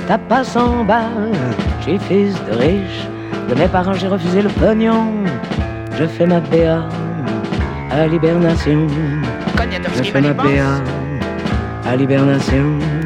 T'as pas 100 balles, je suis fils de riche. De mes parents j'ai refusé le pognon. Je fais ma PA à l'hibernation. Je fais ma PA à l'hibernation.